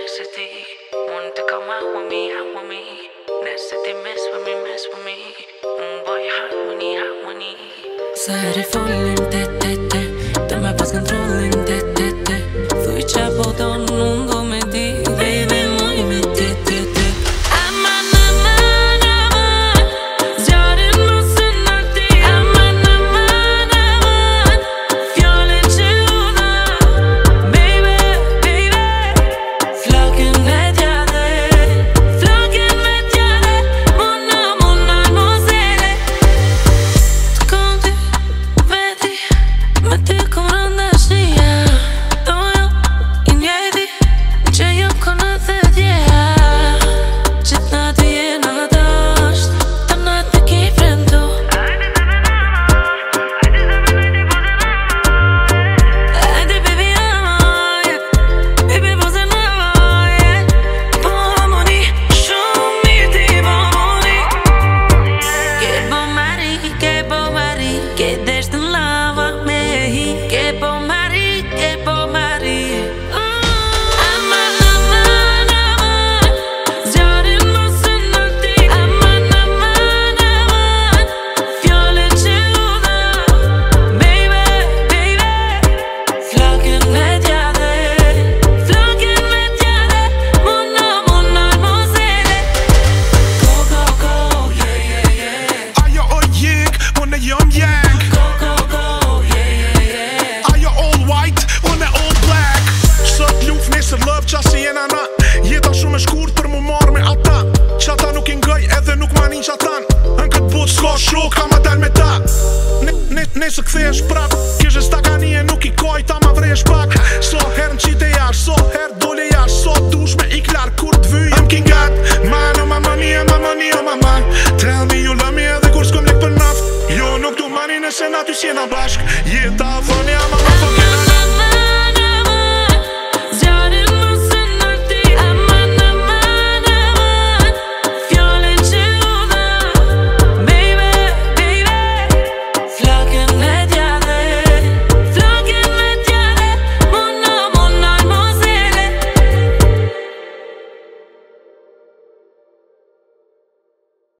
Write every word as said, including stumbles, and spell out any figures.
Nëse ti mund të come out with me, out with me. Nëse ti mess with me, mess with me. Unë boj harmoni, harmoni. Sa herë follim te te te, të me pas kontrollin te te te. Thuj qa po don, unë do me di, baby muj me te te te. Aman, aman, aman, zjarën mos e nati. Aman, aman, aman, fjallën që una. Baby, baby, flokken me t'jade, flokken me t'jade. Mona, mona, mosele. T'kom ty, veti, me ty kom rënda shnia. Dojo, i njejti, që jo konë dhe djeja. Qit nati jena dasht, të natë me ki frendu. Ajde baby amaj, baby pose nëvaj. Po moni, shumë mirë ti po moni. Ke po mari, ke po mari, ke desh të lava me hi. Ke po mari, ke po mari. Aman, aman, aman, zjarën mos e nati. Aman, aman, aman, fjallën që una. Baby, baby, flokken me t'jade, flokken me t'jade. Mona, mona, mosele. Go, go, go, yeah, yeah, yeah. Ajo o jik, unë jam yang. Go, go, go, yeah, yeah, yeah. Ajo all white, unë all black. Sot luf, nesër love, qasi jena na. Jeta shumë e shkurt për mu marrë me ata. Qata nuk i ngëj edhe nuk ma nin qatan. Në këtë botë s'ka shok, ka ma dal me ta. Ne, ne, nesër kthesh prap. Kishe stakani e nuk i kaj, ta ma vresh pak. So her në qite jash, so her dole jash. So dush me ik lar kur t'vyj. I'm king God, man oh mamma mia, mamma mia, mamma. Tell me you love me edhe kur s'kom lek për naft. Jo nuk du mani nëse na ty s'jena bashk. Jeta